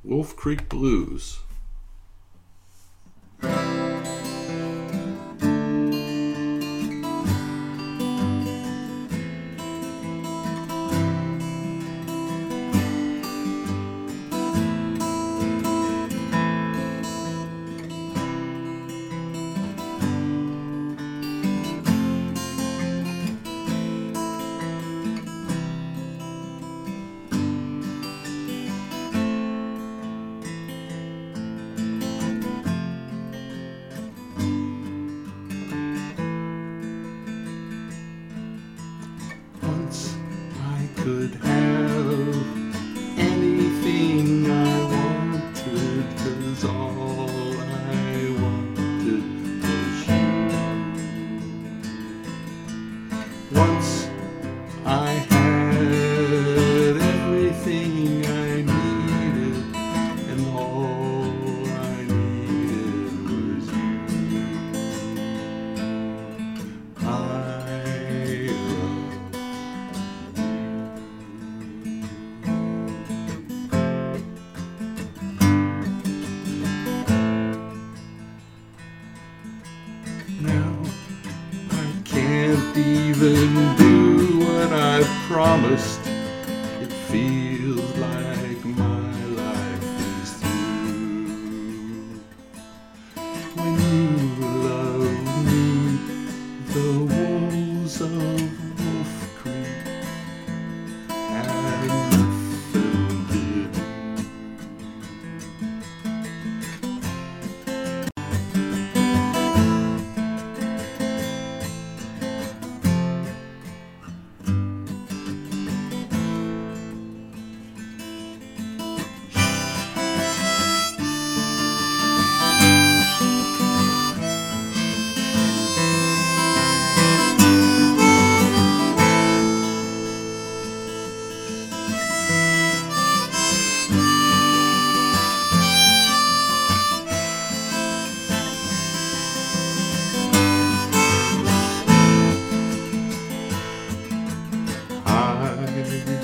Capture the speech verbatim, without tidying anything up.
Wolf Creek Blues. Once I could have anything I wanted, 'cause all I wanted was you. Once I had everything I needed, and all I needed was you. I Now I can't even do what I promised. It feels like my life is through. When you love me, the walls of Wolf Creek had nothing to do. I